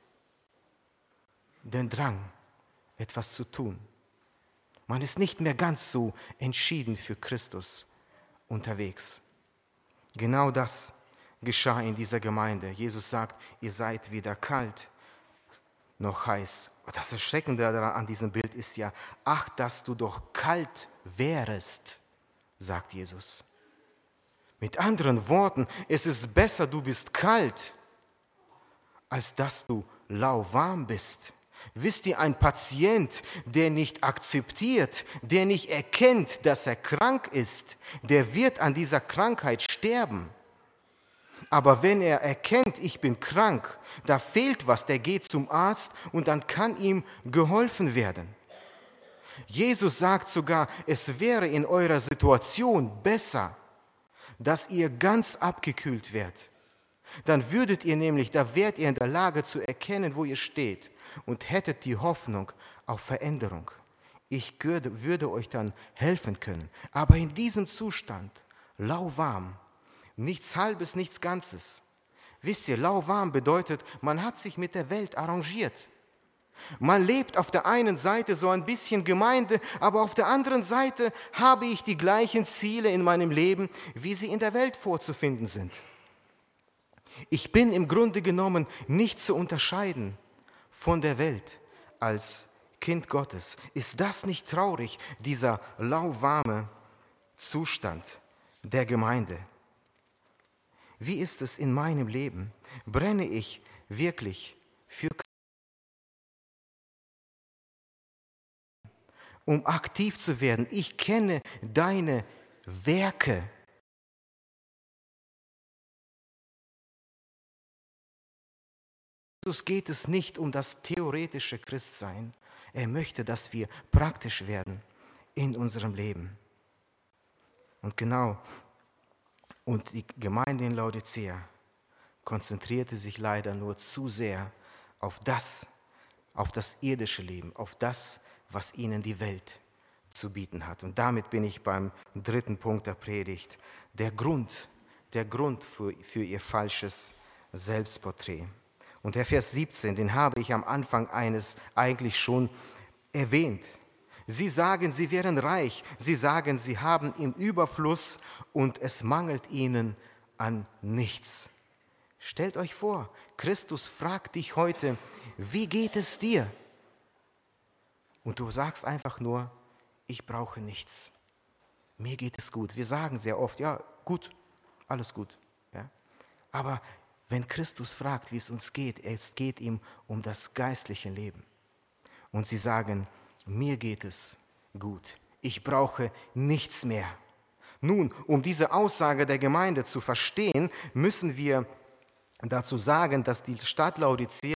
den Drang, etwas zu tun. Man ist nicht mehr ganz so entschieden für Christus unterwegs. Genau das geschah in dieser Gemeinde. Jesus sagt, ihr seid weder kalt noch heiß. Das Erschreckende daran an diesem Bild ist ja, ach, dass du doch kalt wärest, sagt Jesus. Mit anderen Worten, es ist besser, du bist kalt, als dass du lauwarm bist. Wisst ihr, ein Patient, der nicht akzeptiert, der nicht erkennt, dass er krank ist, der wird an dieser Krankheit sterben. Aber wenn er erkennt, ich bin krank, da fehlt was, der geht zum Arzt und dann kann ihm geholfen werden. Jesus sagt sogar, es wäre in eurer Situation besser, dass ihr ganz abgekühlt werdet. Dann würdet ihr nämlich, da wärt ihr in der Lage zu erkennen, wo ihr steht und hättet die Hoffnung auf Veränderung. Ich würde, würde euch dann helfen können. Aber in diesem Zustand, lauwarm, nichts Halbes, nichts Ganzes. Wisst ihr, lauwarm bedeutet, man hat sich mit der Welt arrangiert. Man lebt auf der einen Seite so ein bisschen Gemeinde, aber auf der anderen Seite habe ich die gleichen Ziele in meinem Leben, wie sie in der Welt vorzufinden sind. Ich bin im Grunde genommen nicht zu unterscheiden von der Welt als Kind Gottes. Ist das nicht traurig, dieser lauwarme Zustand der Gemeinde? Wie ist es in meinem Leben? Brenne ich wirklich für Christus? Um aktiv zu werden. Ich kenne deine Werke. Jesus geht es nicht um das theoretische Christsein. Er möchte, dass wir praktisch werden in unserem Leben. Und genau, und die Gemeinde in Laodicea konzentrierte sich leider nur zu sehr auf das, auf das irdische Leben, auf das, was ihnen die Welt zu bieten hat. Und damit bin ich beim dritten Punkt der Predigt, der Grund, der Grund für, für ihr falsches Selbstporträt. Und der Vers siebzehn, den habe ich am Anfang eines eigentlich schon erwähnt. Sie sagen, sie wären reich, sie sagen, sie haben im Überfluss und es mangelt ihnen an nichts. Stellt euch vor, Christus fragt dich heute, wie geht es dir? Und du sagst einfach nur, ich brauche nichts. Mir geht es gut. Wir sagen sehr oft, ja, gut, alles gut. Ja? Aber wenn Christus fragt, wie es uns geht, es geht ihm um das geistliche Leben. Und sie sagen, mir geht es gut. Ich brauche nichts mehr. Nun, um diese Aussage der Gemeinde zu verstehen, müssen wir dazu sagen, dass die Stadt Laodicea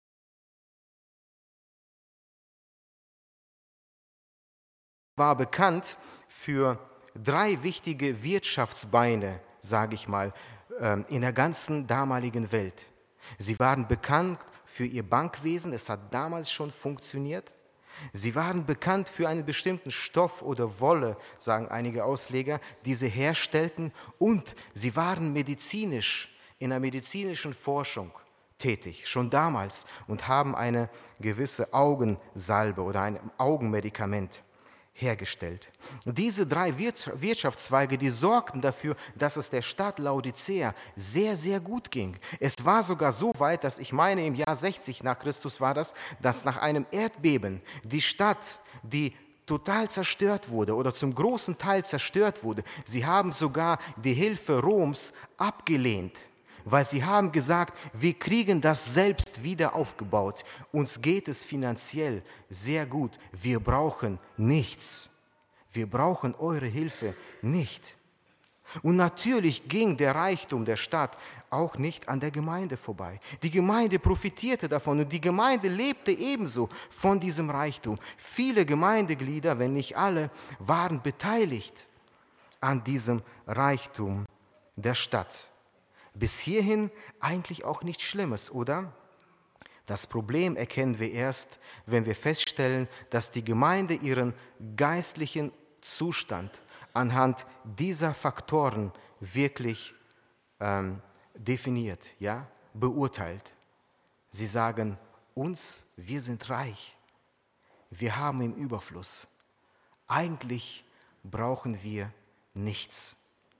war bekannt für drei wichtige Wirtschaftsbeine, sage ich mal, in der ganzen damaligen Welt. Sie waren bekannt für ihr Bankwesen, es hat damals schon funktioniert. Sie waren bekannt für einen bestimmten Stoff oder Wolle, sagen einige Ausleger, die sie herstellten. Und sie waren medizinisch, in der medizinischen Forschung tätig, schon damals, und haben eine gewisse Augensalbe oder ein Augenmedikament hergestellt. Und diese drei Wirtschaftszweige, die sorgten dafür, dass es der Stadt Laodicea sehr, sehr gut ging. Es war sogar so weit, dass ich meine, im Jahr sechzig nach Christus war das, dass nach einem Erdbeben die Stadt, die total zerstört wurde oder zum großen Teil zerstört wurde, sie haben sogar die Hilfe Roms abgelehnt. weil sie haben gesagt, wir kriegen das selbst wieder aufgebaut. Uns geht es finanziell sehr gut. Wir brauchen nichts. Wir brauchen eure Hilfe nicht. Und natürlich ging der Reichtum der Stadt auch nicht an der Gemeinde vorbei. Die Gemeinde profitierte davon und die Gemeinde lebte ebenso von diesem Reichtum. Viele Gemeindeglieder, wenn nicht alle, waren beteiligt an diesem Reichtum der Stadt. Bis hierhin eigentlich auch nichts Schlimmes, oder? Das Problem erkennen wir erst, wenn wir feststellen, dass die Gemeinde ihren geistlichen Zustand anhand dieser Faktoren wirklich ähm, definiert, ja, beurteilt. Sie sagen uns, wir sind reich, wir haben im Überfluss. Eigentlich brauchen wir nichts.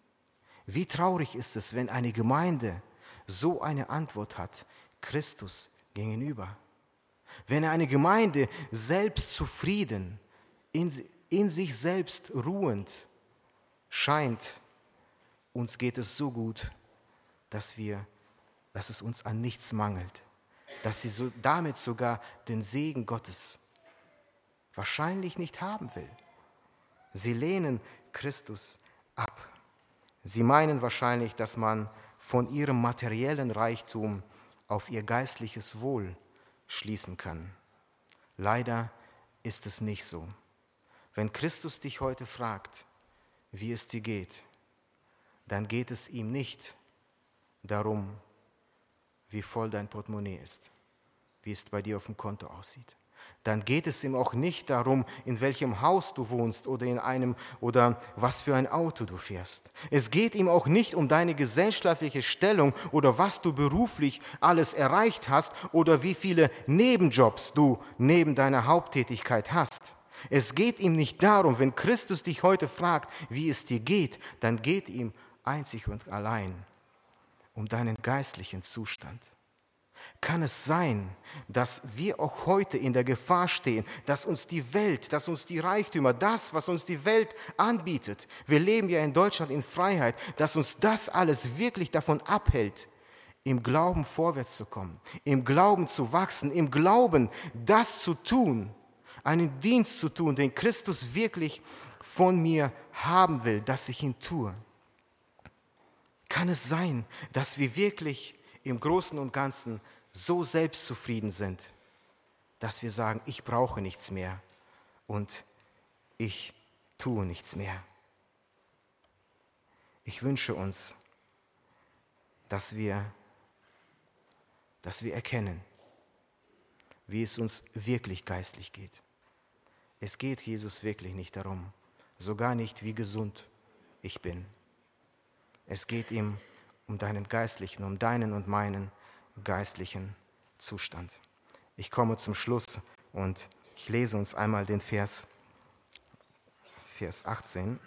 Wie traurig ist es, wenn eine Gemeinde so eine Antwort hat, Christus gegenüber. Wenn eine Gemeinde selbstzufrieden, in, in sich selbst ruhend scheint, uns geht es so gut, dass, wir, dass es uns an nichts mangelt, dass sie so, damit sogar den Segen Gottes wahrscheinlich nicht haben will. Sie lehnen Christus ab. Sie meinen wahrscheinlich, dass man von ihrem materiellen Reichtum auf ihr geistliches Wohl schließen kann. Leider ist es nicht so. Wenn Christus dich heute fragt, wie es dir geht, dann geht es ihm nicht darum, wie voll dein Portemonnaie ist, wie es bei dir auf dem Konto aussieht. Dann geht es ihm auch nicht darum, in welchem Haus du wohnst oder in einem oder was für ein Auto du fährst. Es geht ihm auch nicht um deine gesellschaftliche Stellung oder was du beruflich alles erreicht hast oder wie viele Nebenjobs du neben deiner Haupttätigkeit hast. Es geht ihm nicht darum, wenn Christus dich heute fragt, wie es dir geht, dann geht ihm einzig und allein um deinen geistlichen Zustand. Kann es sein, dass wir auch heute in der Gefahr stehen, dass uns die Welt, dass uns die Reichtümer, das, was uns die Welt anbietet, wir leben ja in Deutschland in Freiheit, dass uns das alles wirklich davon abhält, im Glauben vorwärts zu kommen, im Glauben zu wachsen, im Glauben das zu tun, einen Dienst zu tun, den Christus wirklich von mir haben will, dass ich ihn tue. Kann es sein, dass wir wirklich im Großen und Ganzen so selbstzufrieden sind, dass wir sagen, ich brauche nichts mehr und ich tue nichts mehr? Ich wünsche uns, dass wir, dass wir erkennen, wie es uns wirklich geistlich geht. Es geht Jesus wirklich nicht darum, sogar nicht, wie gesund ich bin. Es geht ihm um deinen geistlichen, um deinen und meinen geistlichen Zustand. Ich komme zum Schluss und ich lese uns einmal den Vers, Vers achtzehn.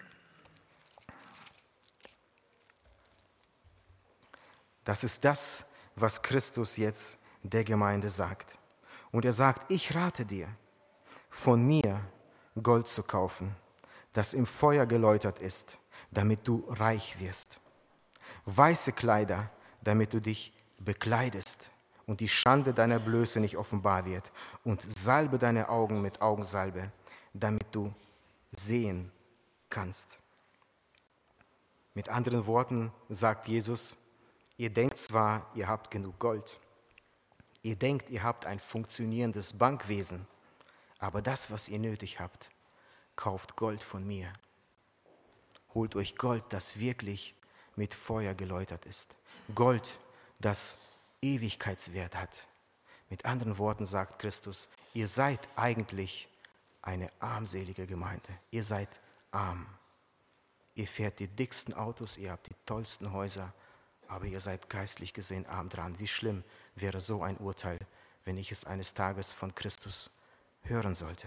Das ist das, was Christus jetzt der Gemeinde sagt. Und er sagt, ich rate dir, von mir Gold zu kaufen, das im Feuer geläutert ist, damit du reich wirst. Weiße Kleider, damit du dich bekleidest und die Schande deiner Blöße nicht offenbar wird, und salbe deine Augen mit Augensalbe, damit du sehen kannst. Mit anderen Worten sagt Jesus, ihr denkt zwar, ihr habt genug Gold, ihr denkt, ihr habt ein funktionierendes Bankwesen, aber das, was ihr nötig habt, kauft Gold von mir. Holt euch Gold, das wirklich mit Feuer geläutert ist. Gold, das Ewigkeitswert hat. Mit anderen Worten sagt Christus, ihr seid eigentlich eine armselige Gemeinde. Ihr seid arm. Ihr fährt die dicksten Autos, ihr habt die tollsten Häuser, aber ihr seid geistlich gesehen arm dran. Wie schlimm wäre so ein Urteil, wenn ich es eines Tages von Christus hören sollte.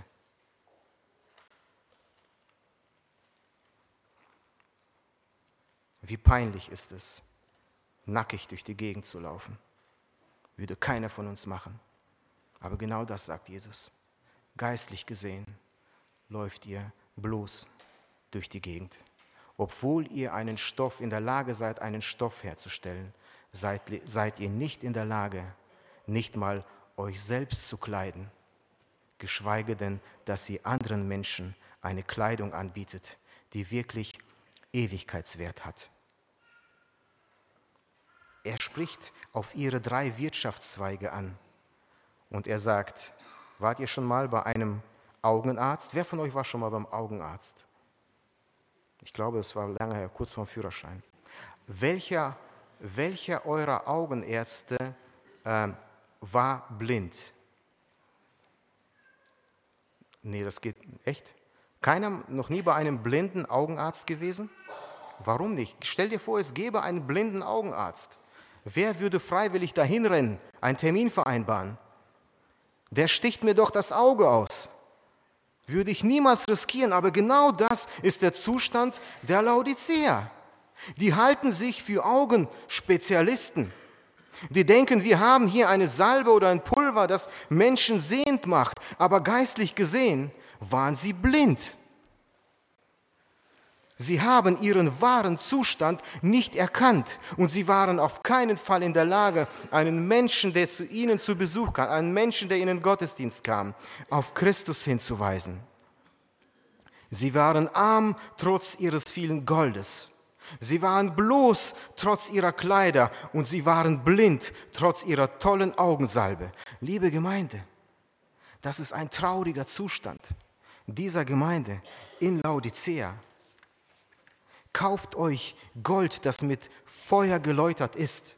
Wie peinlich ist es, nackig durch die Gegend zu laufen. Würde keiner von uns machen. Aber genau das sagt Jesus. Geistlich gesehen läuft ihr bloß durch die Gegend. Obwohl ihr einen Stoff in der Lage seid, einen Stoff herzustellen, seid, seid ihr nicht in der Lage, nicht mal euch selbst zu kleiden, geschweige denn, dass ihr anderen Menschen eine Kleidung anbietet, die wirklich Ewigkeitswert hat. Er spricht auf ihre drei Wirtschaftszweige an und er sagt, wart ihr schon mal bei einem Augenarzt? Wer von euch war schon mal beim Augenarzt? Ich glaube, es war lange her, kurz vor dem Führerschein. Welcher, welcher eurer Augenärzte äh, war blind? Nee, das geht echt. Keiner, noch nie bei einem blinden Augenarzt gewesen? Warum nicht? Stell dir vor, es gäbe einen blinden Augenarzt. Wer würde freiwillig dahin rennen, einen Termin vereinbaren? Der sticht mir doch das Auge aus. Würde ich niemals riskieren, aber genau das ist der Zustand der Laodiceer. Die halten sich für Augenspezialisten. Die denken, wir haben hier eine Salbe oder ein Pulver, das Menschen sehend macht, aber geistlich gesehen waren sie blind. Sie haben ihren wahren Zustand nicht erkannt und sie waren auf keinen Fall in der Lage, einen Menschen, der zu ihnen zu Besuch kam, einen Menschen, der in den Gottesdienst kam, auf Christus hinzuweisen. Sie waren arm trotz ihres vielen Goldes. Sie waren bloß trotz ihrer Kleider und sie waren blind trotz ihrer tollen Augensalbe. Liebe Gemeinde, das ist ein trauriger Zustand dieser Gemeinde in Laodicea. Kauft euch Gold, das mit Feuer geläutert ist.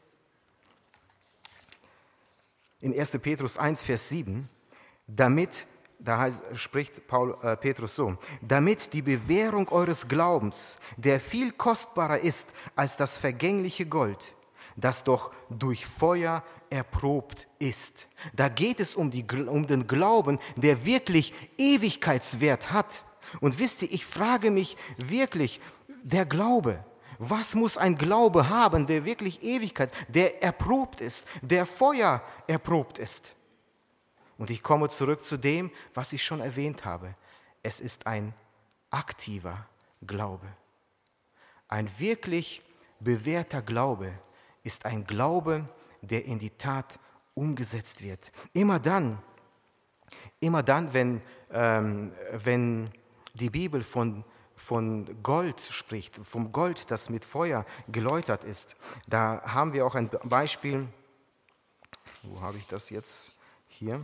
In erster Petrus eins, Vers sieben, damit, da heißt, spricht Paul, äh, Petrus so, damit die Bewährung eures Glaubens, der viel kostbarer ist als das vergängliche Gold, das doch durch Feuer erprobt ist. Da geht es um, die, um den Glauben, der wirklich Ewigkeitswert hat. Und wisst ihr, ich frage mich wirklich, der Glaube, was muss ein Glaube haben, der wirklich Ewigkeit, der erprobt ist, der Feuer erprobt ist? Und ich komme zurück zu dem, was ich schon erwähnt habe. Es ist ein aktiver Glaube. Ein wirklich bewährter Glaube ist ein Glaube, der in die Tat umgesetzt wird. Immer dann, immer dann, wenn, ähm, wenn die Bibel von von Gold spricht, vom Gold, das mit Feuer geläutert ist. Da haben wir auch ein Beispiel. Wo habe ich das jetzt? Hier.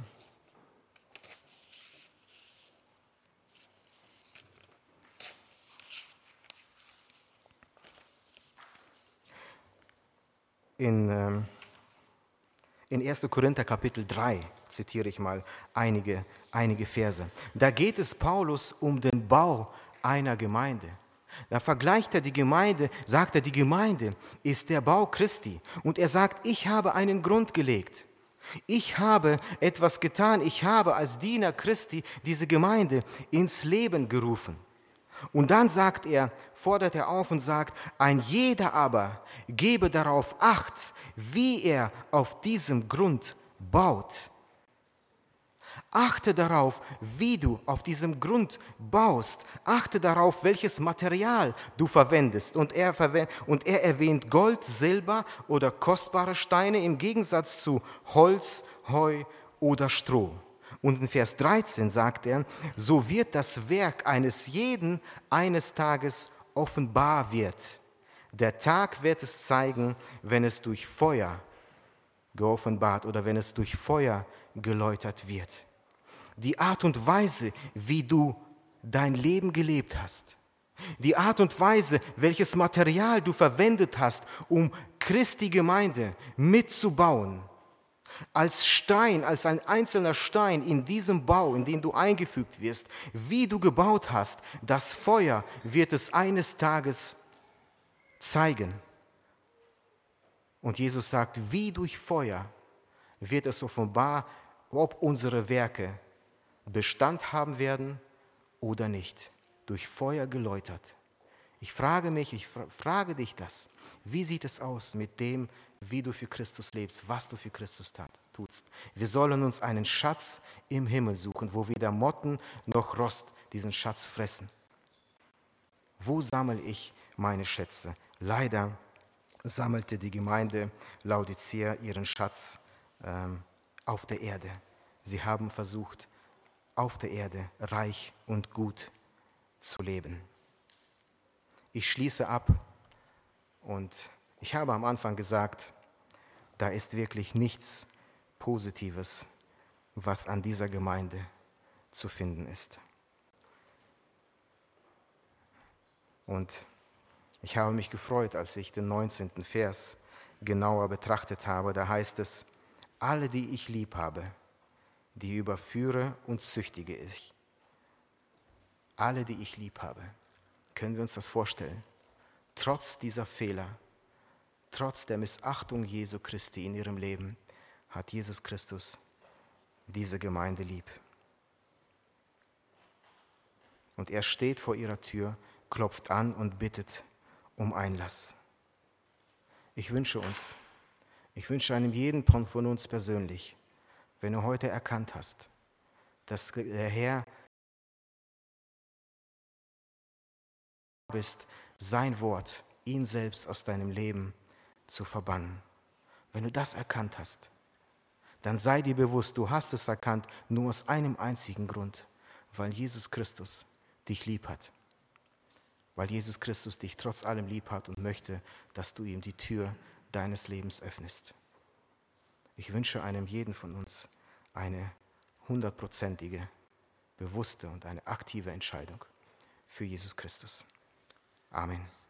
In, ähm, in erster Korinther Kapitel drei zitiere ich mal einige, einige Verse. Da geht es Paulus um den Bau einer Gemeinde. Da vergleicht er die Gemeinde, sagt er, die Gemeinde ist der Bau Christi. Und er sagt, ich habe einen Grund gelegt. Ich habe etwas getan. Ich habe als Diener Christi diese Gemeinde ins Leben gerufen. Und dann sagt er, fordert er auf und sagt, ein jeder aber gebe darauf Acht, wie er auf diesem Grund baut. Achte darauf, wie du auf diesem Grund baust. Achte darauf, welches Material du verwendest. Und er, verwend- und er erwähnt Gold, Silber oder kostbare Steine im Gegensatz zu Holz, Heu oder Stroh. Und in Vers dreizehn sagt er, so wird das Werk eines jeden eines Tages offenbar wird. Der Tag wird es zeigen, wenn es durch Feuer geoffenbart oder wenn es durch Feuer geläutert wird. Die Art und Weise, wie du dein Leben gelebt hast, die Art und Weise, welches Material du verwendet hast, um Christi Gemeinde mitzubauen, als Stein, als ein einzelner Stein in diesem Bau, in den du eingefügt wirst, wie du gebaut hast, das Feuer wird es eines Tages zeigen. Und Jesus sagt, wie durch Feuer wird es offenbar, ob unsere Werke Bestand haben werden oder nicht, durch Feuer geläutert. Ich frage mich, ich frage dich das, wie sieht es aus mit dem, wie du für Christus lebst, was du für Christus tust? Wir sollen uns einen Schatz im Himmel suchen, wo weder Motten noch Rost diesen Schatz fressen. Wo sammle ich meine Schätze? Leider sammelte die Gemeinde Laodicea ihren Schatz ähm, auf der Erde. Sie haben versucht, auf der Erde reich und gut zu leben. Ich schließe ab und ich habe am Anfang gesagt, da ist wirklich nichts Positives, was an dieser Gemeinde zu finden ist. Und ich habe mich gefreut, als ich den neunzehnten Vers genauer betrachtet habe. Da heißt es, alle, die ich lieb habe, die überführe und züchtige ich. Alle, die ich lieb habe. Können wir uns das vorstellen? Trotz dieser Fehler, trotz der Missachtung Jesu Christi in ihrem Leben, hat Jesus Christus diese Gemeinde lieb. Und er steht vor ihrer Tür, klopft an und bittet um Einlass. Ich wünsche uns, ich wünsche einem jeden von uns persönlich, wenn du heute erkannt hast, dass der Herr bist, sein Wort, ihn selbst aus deinem Leben zu verbannen. Wenn du das erkannt hast, dann sei dir bewusst, du hast es erkannt nur aus einem einzigen Grund, weil Jesus Christus dich lieb hat. Weil Jesus Christus dich trotz allem lieb hat und möchte, dass du ihm die Tür deines Lebens öffnest. Ich wünsche einem jeden von uns eine hundertprozentige, bewusste und eine aktive Entscheidung für Jesus Christus. Amen.